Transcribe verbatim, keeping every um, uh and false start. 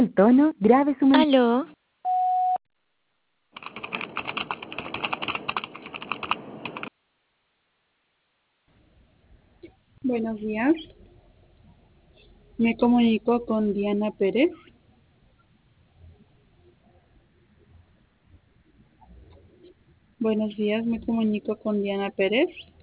El tono, grave su mensaje. Aló, Buenos días, me comunico con Diana Pérez. Buenos días, me comunico con Diana Pérez.